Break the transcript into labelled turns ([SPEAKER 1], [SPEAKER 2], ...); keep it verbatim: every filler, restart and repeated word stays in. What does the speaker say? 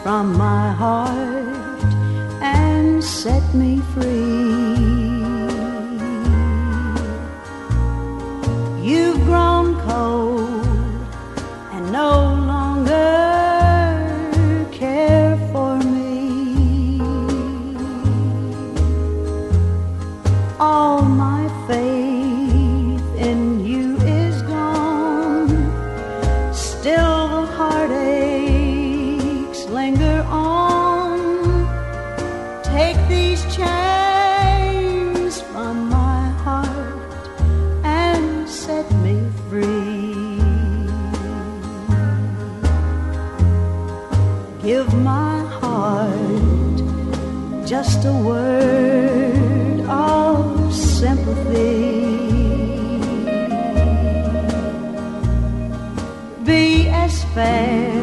[SPEAKER 1] from my heart and set me free. You've grown cold and no longer care for me. All my faith in you is gone. Still the heartaches linger on. Take these chains from my heart and set me free. Give my heart just a word of sympathy. Be as fair